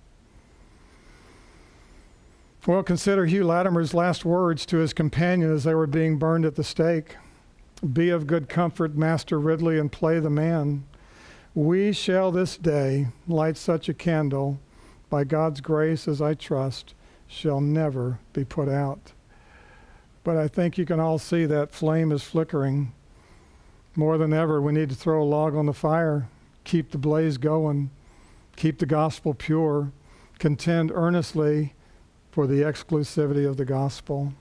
Well, consider Hugh Latimer's last words to his companion as they were being burned at the stake. "Be of good comfort, Master Ridley, and play the man. We shall this day light such a candle, by God's grace, as I trust, shall never be put out." But I think you can all see that flame is flickering. More than ever, we need to throw a log on the fire, keep the blaze going, keep the gospel pure, contend earnestly for the exclusivity of the gospel.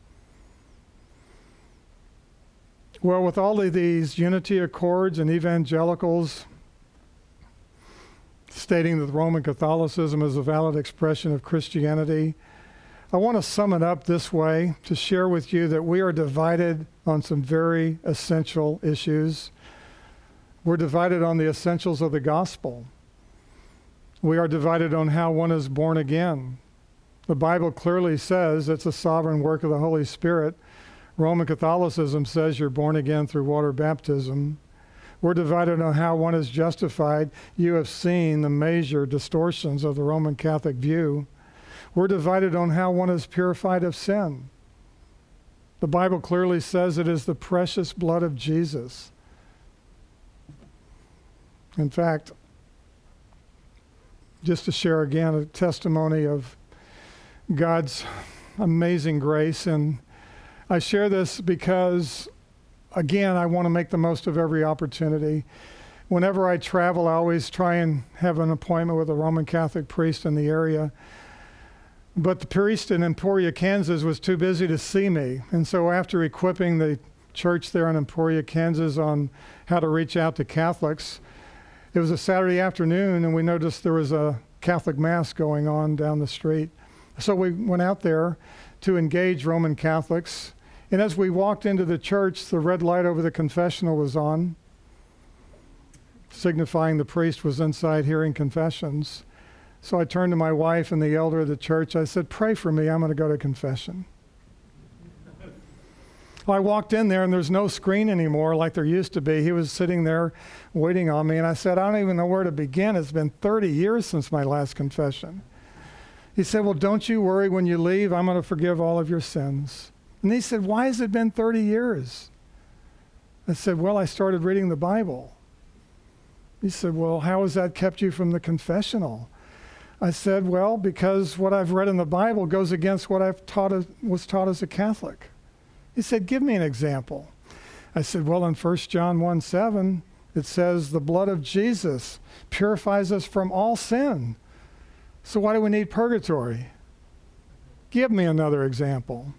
Well, with all of these unity accords and evangelicals stating that Roman Catholicism is a valid expression of Christianity, I want to sum it up this way to share with you that we are divided on some very essential issues. We're divided on the essentials of the gospel. We are divided on how one is born again. The Bible clearly says it's a sovereign work of the Holy Spirit. Roman Catholicism says you're born again through water baptism. We're divided on how one is justified. You have seen the major distortions of the Roman Catholic view. We're divided on how one is purified of sin. The Bible clearly says it is the precious blood of Jesus. In fact, just to share again a testimony of God's amazing grace, and I share this because, again, I want to make the most of every opportunity. Whenever I travel, I always try and have an appointment with a Roman Catholic priest in the area. But the priest in Emporia, Kansas was too busy to see me. And so after equipping the church there in Emporia, Kansas on how to reach out to Catholics, it was a Saturday afternoon and we noticed there was a Catholic Mass going on down the street. So we went out there to engage Roman Catholics. And as we walked into the church, the red light over the confessional was on, signifying the priest was inside hearing confessions. So I turned to my wife and the elder of the church. I said, "Pray for me. I'm going to go to confession." Well, I walked in there and there's no screen anymore like there used to be. He was sitting there waiting on me. And I said, "I don't even know where to begin. It's been 30 years since my last confession." He said, "Well, don't you worry. When you leave, I'm going to forgive all of your sins." And he said, "Why has it been 30 years? I said, "Well, I started reading the Bible." He said, "Well, how has that kept you from the confessional?" I said, "Well, because what I've read in the Bible goes against what was taught as a Catholic." He said, "Give me an example." I said, "Well, in 1 John 1:7, it says the blood of Jesus purifies us from all sin. So why do we need purgatory?" "Give me another example."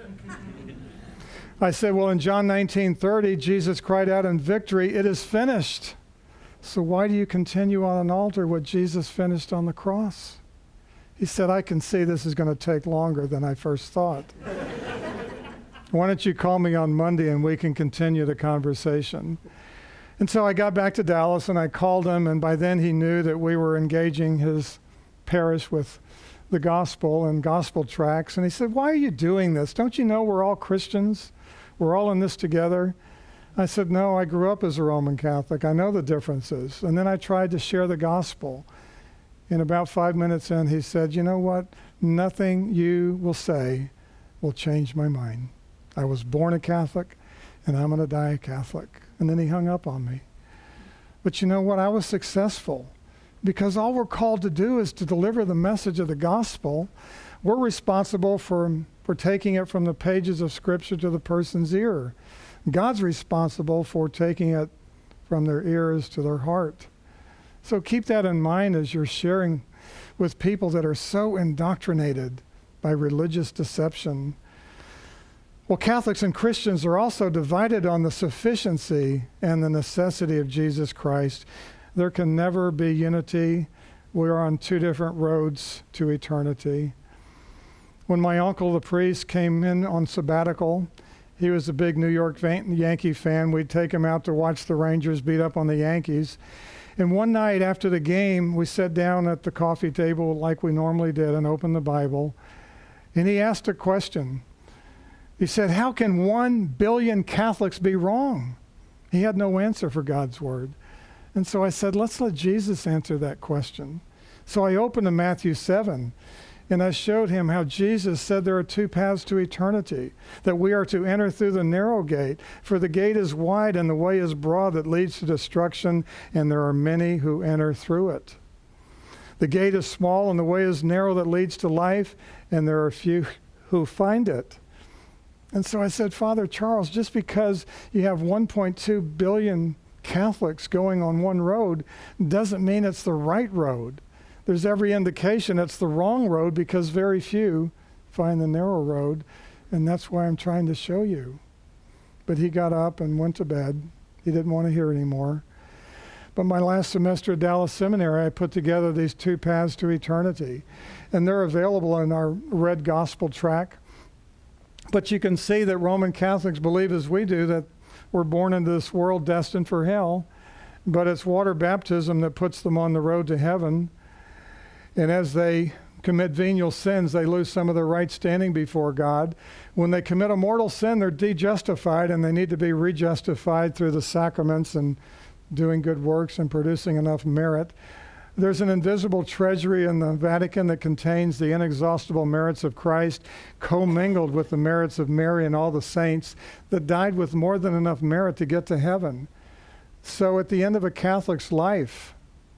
I said, "Well, in John 19:30, Jesus cried out in victory, 'It is finished.' So why do you continue on an altar what Jesus finished on the cross?" He said, "I can see this is going to take longer than I first thought. Why don't you call me on Monday and we can continue the conversation?" And so I got back to Dallas and I called him, and by then he knew that we were engaging his parish with the gospel and gospel tracts. And he said, "Why are you doing this? Don't you know we're all Christians? We're all in this together." I said, "No, I grew up as a Roman Catholic. I know the differences." And then I tried to share the gospel. And about 5 minutes in, he said, "You know what? Nothing you will say will change my mind. I was born a Catholic, and I'm going to die a Catholic." And then he hung up on me. But you know what? I was successful, because all we're called to do is to deliver the message of the gospel. We're responsible for taking it from the pages of Scripture to the person's ear. God's responsible for taking it from their ears to their heart. So keep that in mind as you're sharing with people that are so indoctrinated by religious deception. Well, Catholics and Christians are also divided on the sufficiency and the necessity of Jesus Christ. There can never be unity. We're on two different roads to eternity. When my uncle, the priest, came in on sabbatical, he was a big New York Yankee fan. We'd take him out to watch the Rangers beat up on the Yankees. And one night after the game, we sat down at the coffee table like we normally did and opened the Bible. And he asked a question. He said, "How can 1 billion Catholics be wrong?" He had no answer for God's word. And so I said, let's let Jesus answer that question. So I opened to Matthew 7, and I showed him how Jesus said there are two paths to eternity, that we are to enter through the narrow gate, for the gate is wide and the way is broad that leads to destruction, and there are many who enter through it. The gate is small and the way is narrow that leads to life, and there are few who find it. And so I said, Father Charles, just because you have 1.2 billion Catholics going on one road doesn't mean it's the right road. There's every indication it's the wrong road, because very few find the narrow road, and that's why I'm trying to show you. But he got up and went to bed. He didn't want to hear anymore. But my last semester at Dallas Seminary, I put together these two paths to eternity, and they're available in our red gospel tract. But you can see that Roman Catholics believe, as we do, that we're born into this world destined for hell, but it's water baptism that puts them on the road to heaven. And as they commit venial sins, they lose some of their right standing before God. When they commit a mortal sin, they're de-justified, and they need to be re-justified through the sacraments and doing good works and producing enough merit. There's an invisible treasury in the Vatican that contains the inexhaustible merits of Christ, commingled with the merits of Mary and all the saints that died with more than enough merit to get to heaven. So at the end of a Catholic's life,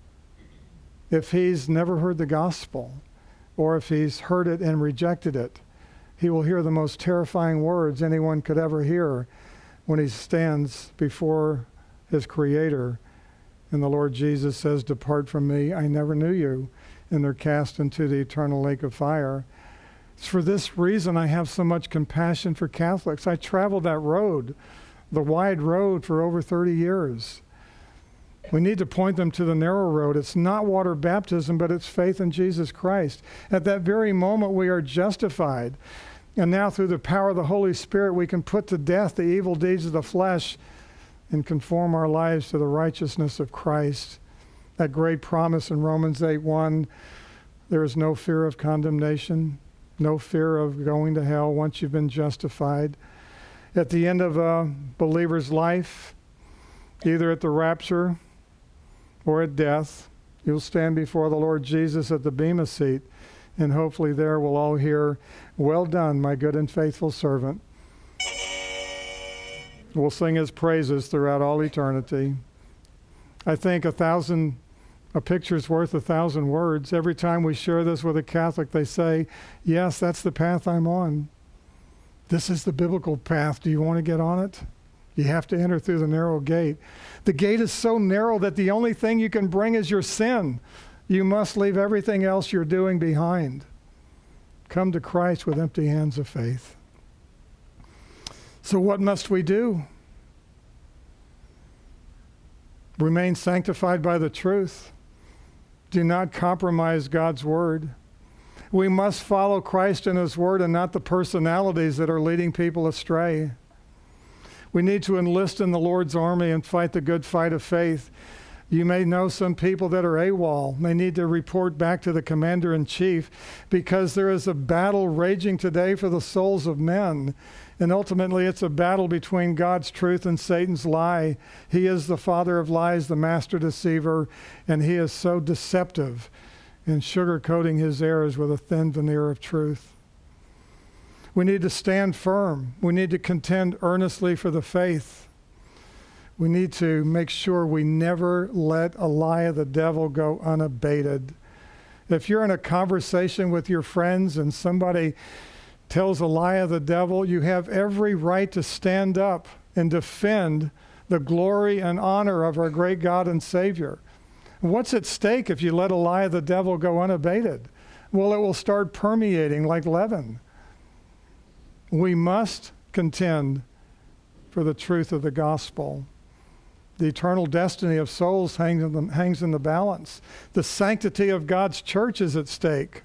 if he's never heard the gospel, or if he's heard it and rejected it, he will hear the most terrifying words anyone could ever hear when he stands before his Creator. And the Lord Jesus says, "Depart from me, I never knew you," and they're cast into the eternal lake of fire. It's for this reason I have so much compassion for Catholics. I traveled that road, the wide road, for over 30 years. We need to point them to the narrow road. It's not water baptism, but it's faith in Jesus Christ. At that very moment, we are justified. And now through the power of the Holy Spirit, we can put to death the evil deeds of the flesh and conform our lives to the righteousness of Christ. That great promise in Romans 8:1, there is no fear of condemnation, no fear of going to hell once you've been justified. At the end of a believer's life, either at the rapture or at death, you'll stand before the Lord Jesus at the Bema seat, and hopefully there we'll all hear, "Well done, my good and faithful servant." We'll sing his praises throughout all eternity. I think a picture's worth 1,000 words. Every time we share this with a Catholic, they say, "Yes, that's the path I'm on. This is the biblical path. Do you want to get on it? You have to enter through the narrow gate." The gate is so narrow that the only thing you can bring is your sin. You must leave everything else you're doing behind. Come to Christ with empty hands of faith. So what must we do? Remain sanctified by the truth. Do not compromise God's word. We must follow Christ and his word, and not the personalities that are leading people astray. We need to enlist in the Lord's army and fight the good fight of faith. You may know some people that are AWOL. They need to report back to the commander-in-chief because there is a battle raging today for the souls of men. And ultimately, it's a battle between God's truth and Satan's lie. He is the father of lies, the master deceiver, and he is so deceptive in sugarcoating his errors with a thin veneer of truth. We need to stand firm. We need to contend earnestly for the faith. We need to make sure we never let a lie of the devil go unabated. If you're in a conversation with your friends and somebody tells a lie of the devil, you have every right to stand up and defend the glory and honor of our great God and Savior. What's at stake if you let a lie of the devil go unabated? Well, it will start permeating like leaven. We must contend for the truth of the gospel. The eternal destiny of souls hangs in the balance. The sanctity of God's church is at stake.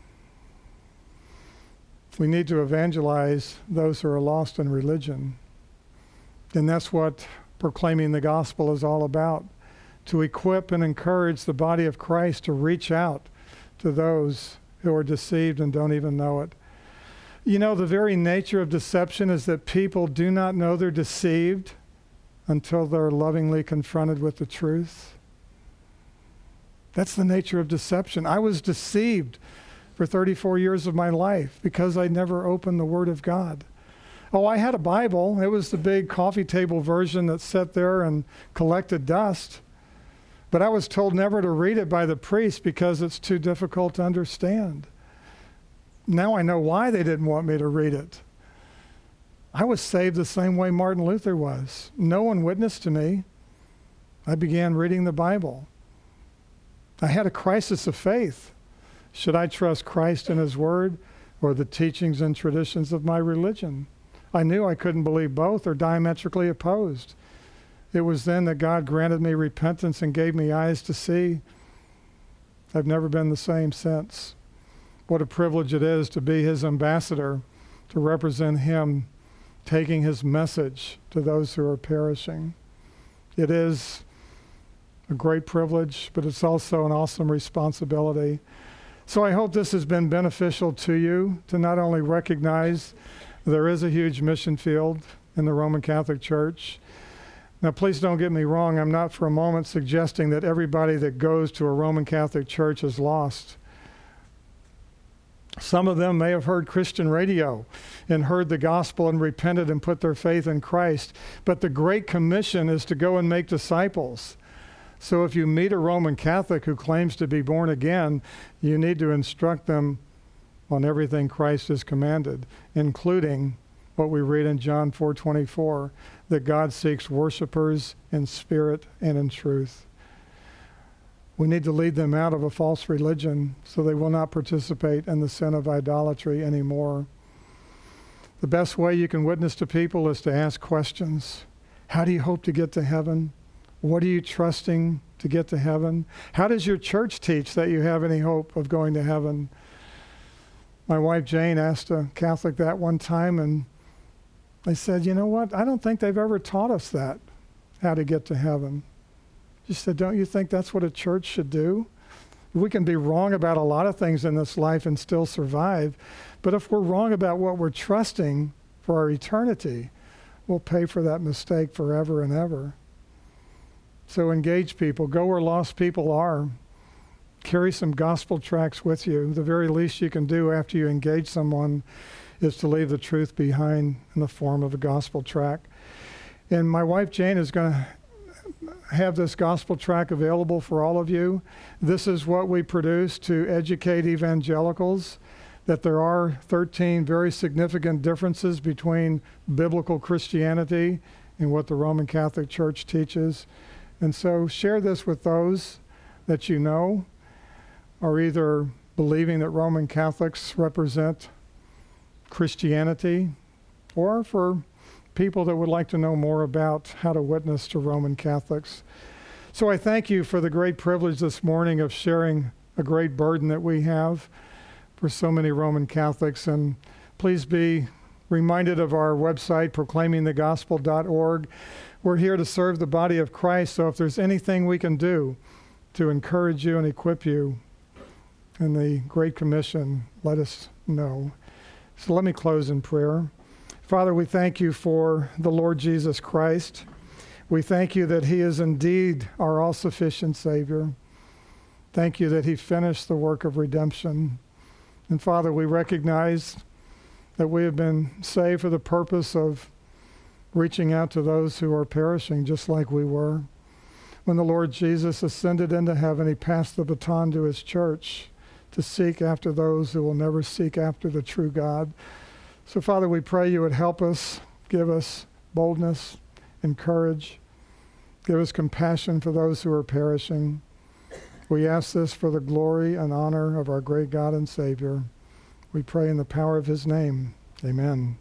We need to evangelize those who are lost in religion. And that's what proclaiming the gospel is all about, to equip and encourage the body of Christ to reach out to those who are deceived and don't even know it. You know, the very nature of deception is that people do not know they're deceived until they're lovingly confronted with the truth. That's the nature of deception. I was deceived for 34 years of my life because I never opened the Word of God. Oh, I had a Bible. It was the big coffee table version that sat there and collected dust. But I was told never to read it by the priest because it's too difficult to understand. Now I know why they didn't want me to read it. I was saved the same way Martin Luther was. No one witnessed to me. I began reading the Bible. I had a crisis of faith. Should I trust Christ and His Word or the teachings and traditions of my religion? I knew I couldn't believe both or diametrically opposed. It was then that God granted me repentance and gave me eyes to see. I've never been the same since. What a privilege it is to be His ambassador, to represent Him, taking His message to those who are perishing. It is a great privilege, but it's also an awesome responsibility. So I hope this has been beneficial to you to not only recognize there is a huge mission field in the Roman Catholic Church. Now, please don't get me wrong. I'm not for a moment suggesting that everybody that goes to a Roman Catholic Church is lost. Some of them may have heard Christian radio and heard the gospel and repented and put their faith in Christ. But the Great Commission is to go and make disciples. So if you meet a Roman Catholic who claims to be born again, you need to instruct them on everything Christ has commanded, including what we read in John 4:24, that God seeks worshipers in spirit and in truth. We need to lead them out of a false religion so they will not participate in the sin of idolatry anymore. The best way you can witness to people is to ask questions. How do you hope to get to heaven? What are you trusting to get to heaven? How does your church teach that you have any hope of going to heaven? My wife Jane asked a Catholic that one time, and I said, you know what? I don't think they've ever taught us that, how to get to heaven. She said, don't you think that's what a church should do? We can be wrong about a lot of things in this life and still survive, but if we're wrong about what we're trusting for our eternity, we'll pay for that mistake forever and ever. So engage people. Go where lost people are. Carry some gospel tracts with you. The very least you can do after you engage someone is to leave the truth behind in the form of a gospel tract. And my wife Jane is going to have this gospel tract available for all of you. This is what we produce to educate evangelicals, that there are 13 very significant differences between biblical Christianity and what the Roman Catholic Church teaches. And so share this with those that you know are either believing that Roman Catholics represent Christianity, or for people that would like to know more about how to witness to Roman Catholics. So I thank you for the great privilege this morning of sharing a great burden that we have for so many Roman Catholics. And please be reminded of our website, proclaimingthegospel.org. We're here to serve the body of Christ, so if there's anything we can do to encourage you and equip you in the Great Commission, let us know. So let me close in prayer. Father, we thank you for the Lord Jesus Christ. We thank you that he is indeed our all-sufficient Savior. Thank you that he finished the work of redemption. And Father, we recognize that we have been saved for the purpose of reaching out to those who are perishing, just like we were. When the Lord Jesus ascended into heaven, he passed the baton to his church to seek after those who will never seek after the true God. So, Father, we pray you would help us, give us boldness and courage, give us compassion for those who are perishing. We ask this for the glory and honor of our great God and Savior. We pray in the power of his name. Amen.